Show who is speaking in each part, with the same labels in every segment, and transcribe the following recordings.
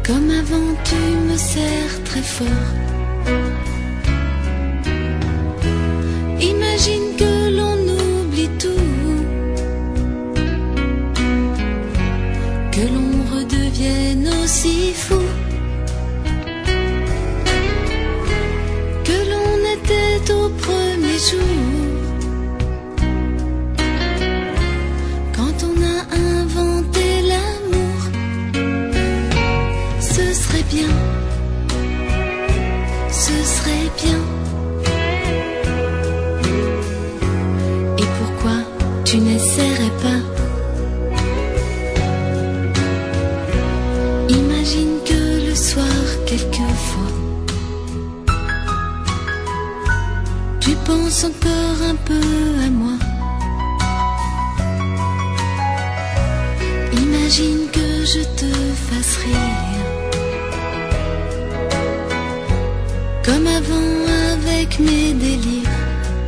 Speaker 1: Comme avant tu me serres très fort. Imagine que l'on oublie tout, que l'on redevienne aussi fou que l'on était au premier jour. Quand on a inventé l'amour, ce serait bien, ce serait bien. Et pourquoi tu n'essaierais pas? Imagine que le soir, quelquefois, tu penses encore un peu à moi. Imagine que je te fasse rire, comme avant avec mes délires.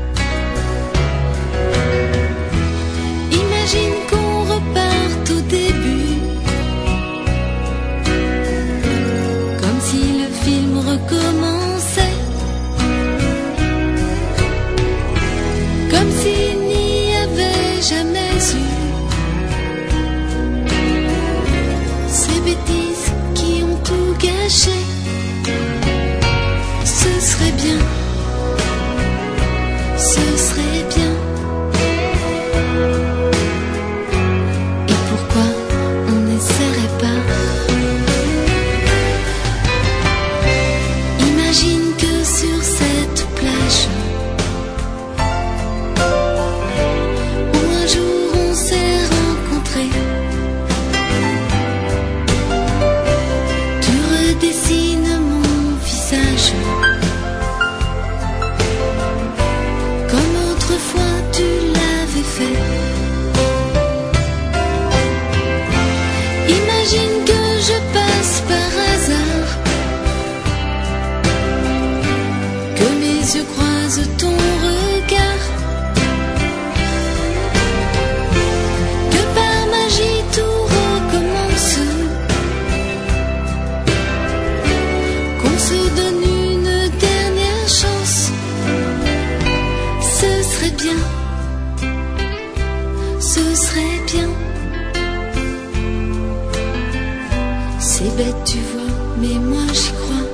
Speaker 1: Imagine qu'on reparte au début, comme si le film recommençait, comme s'il n'y avait jamais eu ces bêtises qui ont tout gâché. Ce serait bien, ce serait bien. Et pourquoi on n'essaierait pas? Imagine que sur cette plage, où un jour on s'est rencontrés, tu redessines mon visage, comme autrefois tu l'avais fait. Imagine que je passe par hasard, que mes yeux croisent ton regard, que par magie tout recommence, qu'on se donne une dernière chance. Ce serait bien, ce serait bien. C'est bête tu vois, mais moi j'y crois.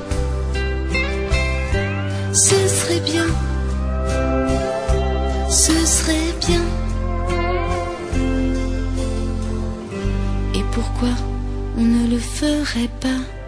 Speaker 1: Ce serait bien, ce serait bien. Et pourquoi on ne le ferait pas?